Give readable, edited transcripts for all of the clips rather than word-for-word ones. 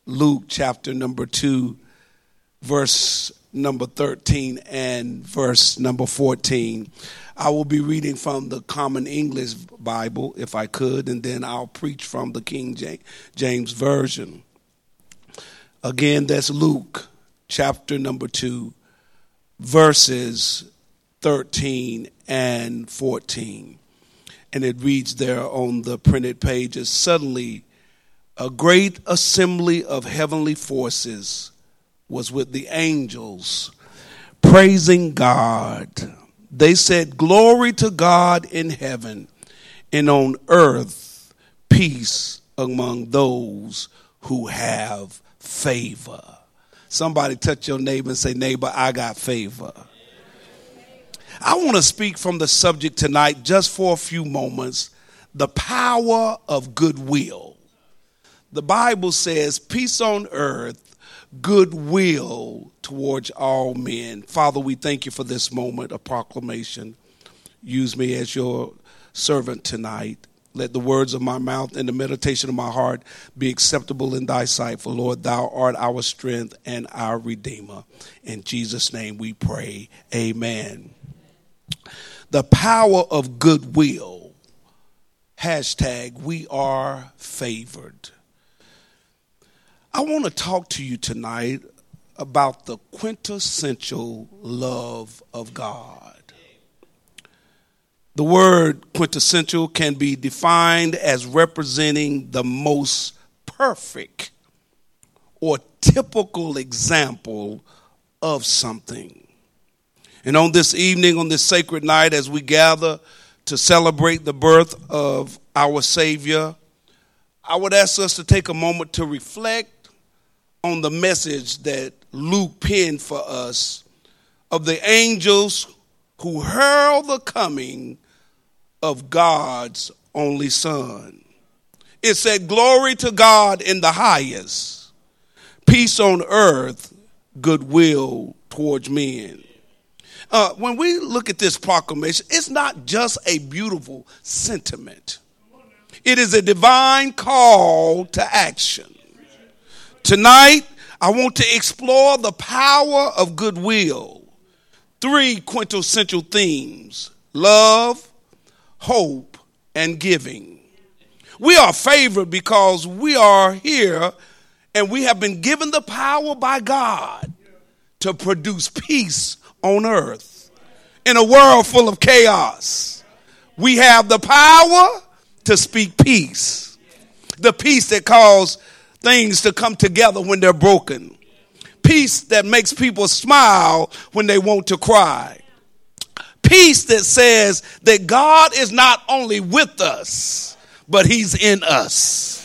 Luke chapter number 2, verse number 13 and verse number 14. I will be reading from the Common English Bible, if I could, and then I'll preach from the King James Version. Again, that's Luke chapter number 2, verses 13 and 14. And it reads there on the printed pages, "Suddenly a great assembly of heavenly forces was with the angels, praising God. They said, 'Glory to God in heaven, and on earth peace among those who have favor.'" Somebody touch your neighbor and say, "Neighbor, I got favor." I want to speak from the subject tonight just for a few moments, the power of goodwill. The Bible says, peace on earth, goodwill towards all men. Father, we thank you for this moment of proclamation. Use me as your servant tonight. Let the words of my mouth and the meditation of my heart be acceptable in thy sight. For Lord, thou art our strength and our Redeemer. In Jesus' name we pray. Amen. The power of goodwill. Hashtag we are favored. I want to talk to you tonight about the quintessential love of God. The word quintessential can be defined as representing the most perfect or typical example of something. And on this evening, on this sacred night, as we gather to celebrate the birth of our Savior, I would ask us to take a moment to reflect on the message that Luke penned for us of the angels who herald the coming of God's only Son. It said, "Glory to God in the highest, peace on earth, goodwill towards men." When we look at this proclamation, it's not just a beautiful sentiment. It is a divine call to action. Tonight, I want to explore the power of goodwill. 3 quintessential themes: love, hope, and giving. We are favored because we are here and we have been given the power by God to produce peace on earth. In a world full of chaos, we have the power to speak peace. The peace that calls things to come together when they're broken. Peace that makes people smile when they want to cry. Peace that says that God is not only with us, but he's in us.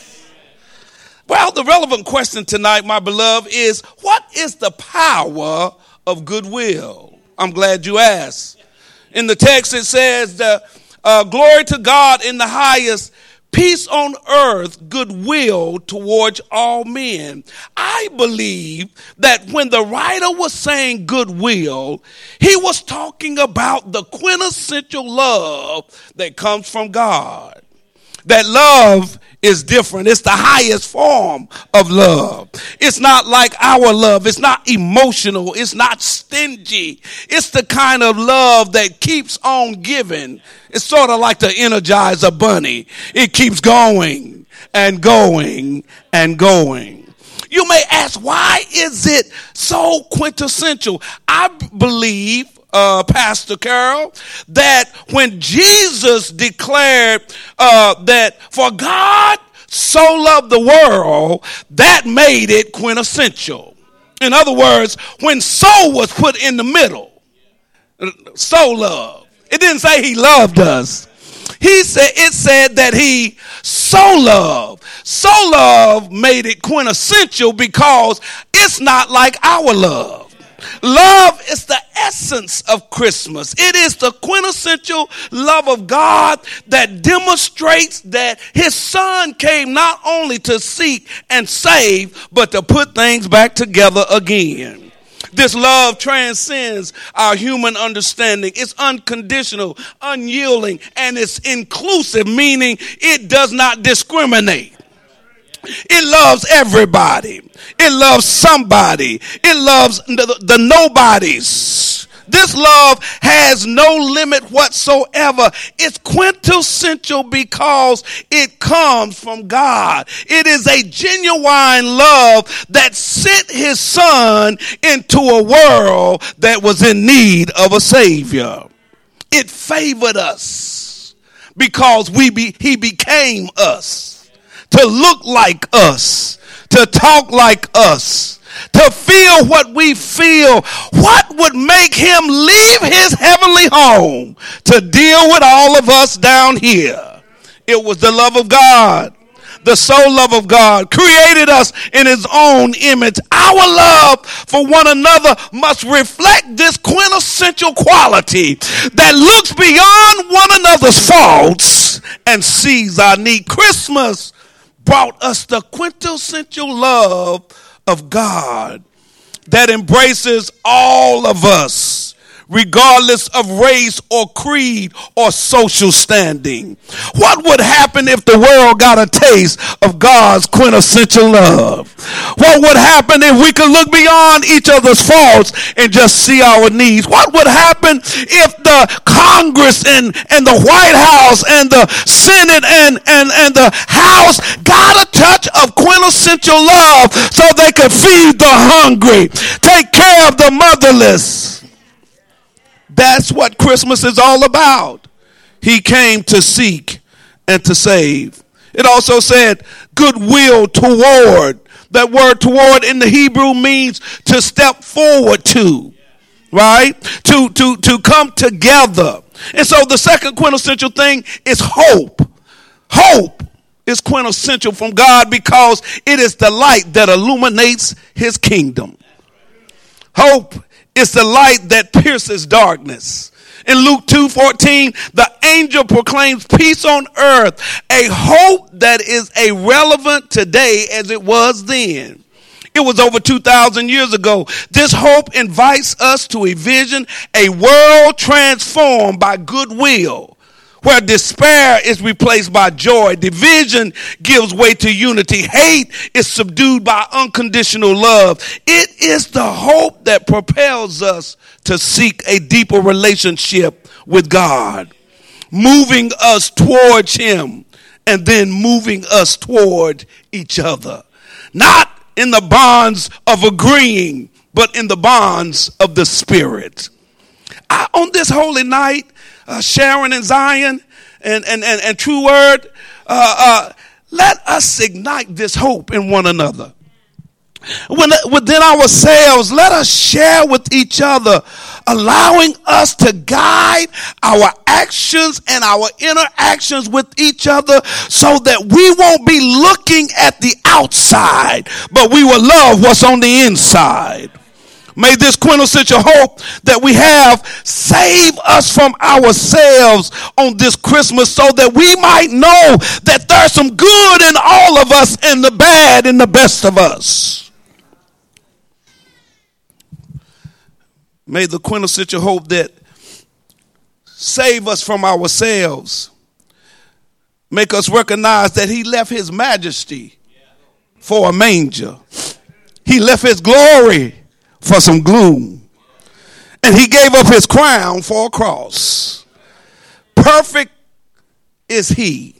Well, the relevant question tonight, my beloved, is what is the power of goodwill? I'm glad you asked. In the text it says, "Glory to God in the highest, peace on earth, goodwill towards all men." I believe that when the writer was saying goodwill, he was talking about the quintessential love that comes from God. That love is different. It's the highest form of love. It's not like our love. It's not emotional. It's not stingy. It's the kind of love that keeps on giving. It's sort of like the Energizer Bunny. It keeps going and going and going. You may ask, why is it so quintessential? I believe, Pastor Carol, that when Jesus declared that for God so loved the world, that made it quintessential. In other words, when so was put in the middle, so love. It didn't say he loved us. It said that he so loved. So love made it quintessential because it's not like our love. Love is the essence of Christmas. It is the quintessential love of God that demonstrates that his son came not only to seek and save, but to put things back together again. This love transcends our human understanding. It's unconditional, unyielding, and it's inclusive, meaning it does not discriminate. It loves everybody. It loves somebody. It loves the nobodies. This love has no limit whatsoever. It's quintessential because it comes from God. It is a genuine love that sent his son into a world that was in need of a savior. It favored us because he became us, to look like us, to talk like us, to feel what we feel. What would make him leave his heavenly home to deal with all of us down here? It was the love of God. The sole love of God created us in his own image. Our love for one another must reflect this quintessential quality that looks beyond one another's faults and sees our need. Christmas brought us the quintessential love of God that embraces all of us, regardless of race or creed or social standing. What would happen if the world got a taste of God's quintessential love? What would happen if we could look beyond each other's faults and just see our needs? What would happen if the Congress and the White House and the Senate and the House got a touch of quintessential love so they could feed the hungry, take care of the motherless? That's what Christmas is all about. He came to seek and to save. It also said goodwill toward. That word toward in the Hebrew means to step forward to, right? To come together. And so the second quintessential thing is hope. Hope is quintessential from God because it is the light that illuminates his kingdom. Hope is the light that pierces darkness. In Luke 2:14, the angel proclaims peace on earth, a hope that is as relevant today as it was then. It was over 2,000 years ago. This hope invites us to envision a world transformed by goodwill, where despair is replaced by joy. Division gives way to unity. Hate is subdued by unconditional love. It is the hope that propels us to seek a deeper relationship with God, moving us towards him and then moving us toward each other. Not in the bonds of agreeing, but in the bonds of the Spirit. On this holy night, Sharon and Zion and True Word, let us ignite this hope in one another. Within ourselves, let us share with each other, allowing us to guide our actions and our interactions with each other so that we won't be looking at the outside, but we will love what's on the inside. May this quintessential hope that we have save us from ourselves on this Christmas so that we might know that there's some good in all of us and the bad in the best of us. May the quintessential hope that save us from ourselves make us recognize that he left his majesty for a manger. He left his glory for some gloom. And he gave up his crown for a cross. Perfect is he.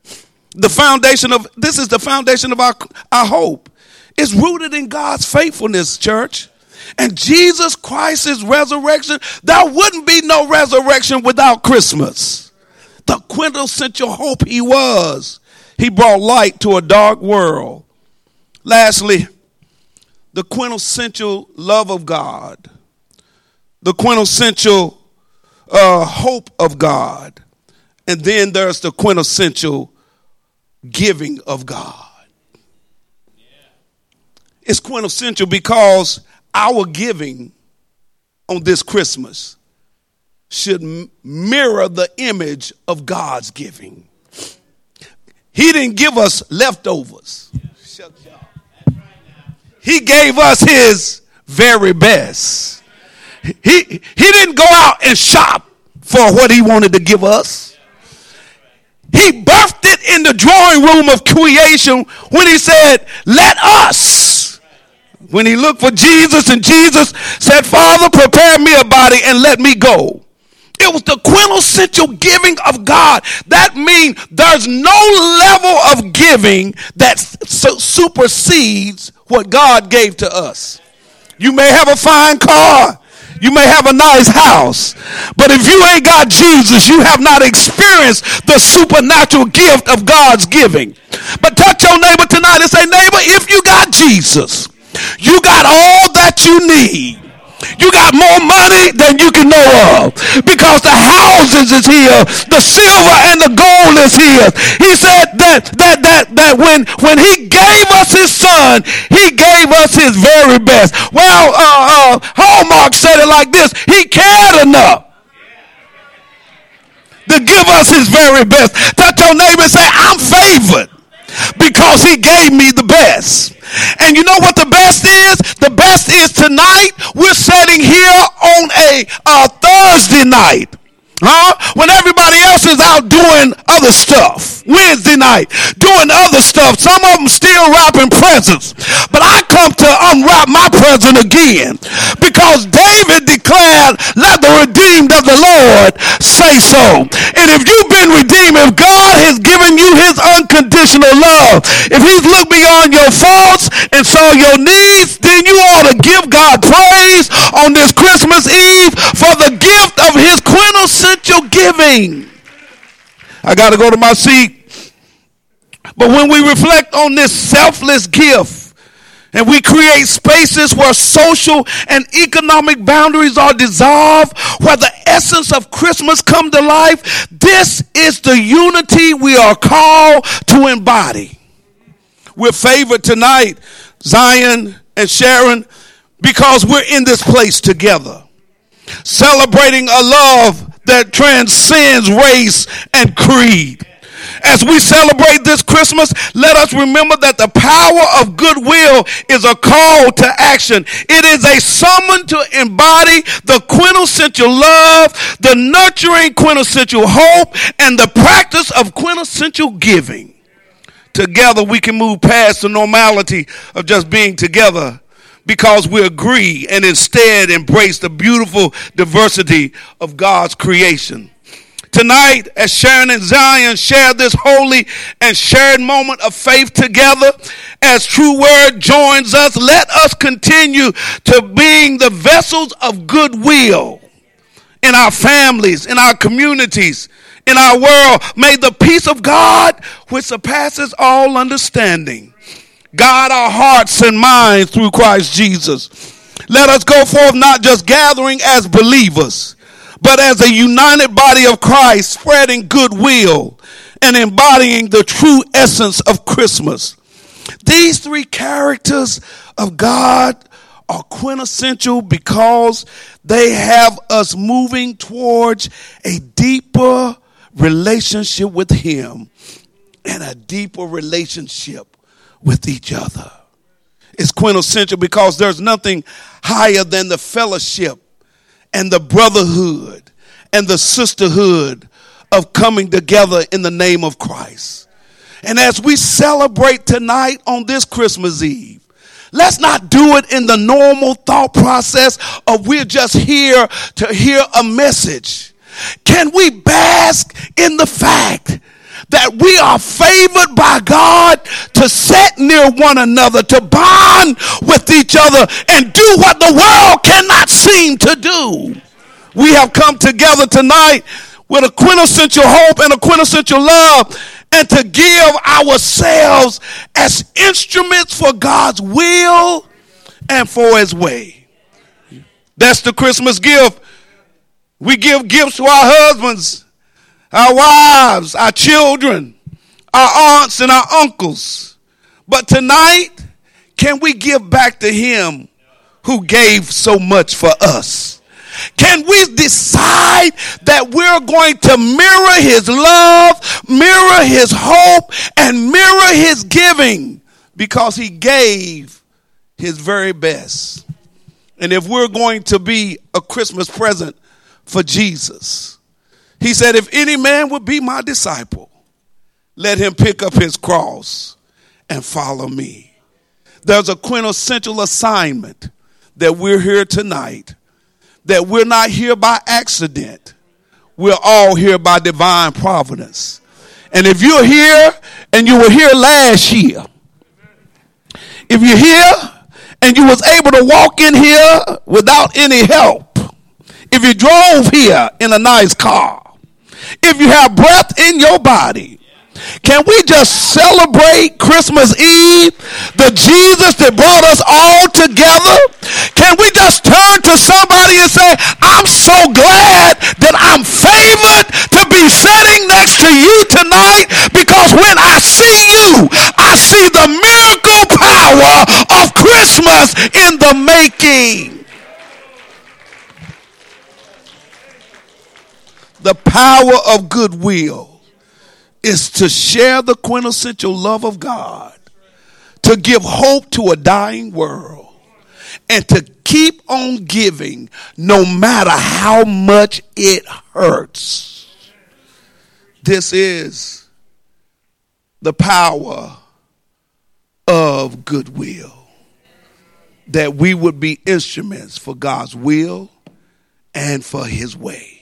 This is the foundation of our hope. It's rooted in God's faithfulness, church. And Jesus Christ's resurrection, there wouldn't be no resurrection without Christmas. The quintessential hope he was. He brought light to a dark world. Lastly, the quintessential love of God, the quintessential hope of God, and then there's the quintessential giving of God. It's quintessential because our giving on this Christmas should mirror the image of God's giving. He didn't give us leftovers. He gave us his very best. He didn't go out and shop for what he wanted to give us. He birthed it in the drawing room of creation when he said, let us When he looked for Jesus, and Jesus said, Father, prepare me a body and let me go. It was the quintessential giving of God. That means there's no level of giving that supersedes what God gave to us. You may have a fine car. You may have a nice house. But if you ain't got Jesus, you have not experienced the supernatural gift of God's giving. But touch your neighbor tonight and say, neighbor, if you got Jesus, you got all that you need. You got more money than you can know of, because the houses is here, the silver and the gold is here. He said that when he gave us his son, he gave us his very best. Well, Hallmark said it like this: he cared enough to give us his very best. Touch your neighbor and say, I'm favored because he gave me the best. And you know what the best is? The best is tonight we're sitting here on a Thursday night. When everybody else is out doing other stuff. Wednesday night, doing other stuff. Some of them still wrapping presents. But I come to unwrap my present again, because David declared, let the redeemed of the Lord say so. And if you've been redeemed, if God has given you his unconditional love, if he's looked beyond your faults and saw your needs, then you ought to give God praise on this Christmas Eve for the gift of his quintessential giving. I got to go to my seat. But when we reflect on this selfless gift, and we create spaces where social and economic boundaries are dissolved, where the essence of Christmas come to life, this is the unity we are called to embody. We're favored tonight, Zion and Sharon, because we're in this place together, celebrating a love that transcends race and creed. As we celebrate this Christmas, let us remember that the power of goodwill is a call to action. It is a summon to embody the quintessential love, the nurturing quintessential hope, and the practice of quintessential giving. Together we can move past the normality of just being together, because we agree and instead embrace the beautiful diversity of God's creation. Tonight, as Sharon and Zion share this holy and shared moment of faith together, as True Word joins us, let us continue to being the vessels of goodwill in our families, in our communities, in our world. May the peace of God, which surpasses all understanding, guide our hearts and minds through Christ Jesus. Let us go forth not just gathering as believers, but as a united body of Christ, spreading goodwill and embodying the true essence of Christmas. These three characters of God are quintessential because they have us moving towards a deeper relationship with him and a deeper relationship with each other. It's quintessential because there's nothing higher than the fellowship and the brotherhood and the sisterhood of coming together in the name of Christ. And as we celebrate tonight on this Christmas Eve, let's not do it in the normal thought process of we're just here to hear a message. Can we bask in the fact that we are favored by God to sit near one another, to bond with each other, and do what the world cannot seem to do? We have come together tonight with a quintessential hope and a quintessential love, and to give ourselves as instruments for God's will and for his way. That's the Christmas gift. We give gifts to our husbands, our wives, our children, our aunts and our uncles. But tonight, can we give back to him who gave so much for us? Can we decide that we're going to mirror his love, mirror his hope, and mirror his giving, because he gave his very best? And if we're going to be a Christmas present for Jesus, he said, if any man would be my disciple, let him pick up his cross and follow me. There's a quintessential assignment that we're here tonight, that we're not here by accident. We're all here by divine providence. And if you're here and you were here last year, if you're here and you was able to walk in here without any help, if you drove here in a nice car, if you have breath in your body, can we just celebrate Christmas Eve, the Jesus that brought us all together? Can we just turn to somebody and say, I'm so glad that I'm favored to be sitting next to you tonight, because when I see you, I see the miracle power of Christmas in the making. The power of goodwill is to share the quintessential love of God, to give hope to a dying world, and to keep on giving no matter how much it hurts. This is the power of goodwill, that we would be instruments for God's will and for his way.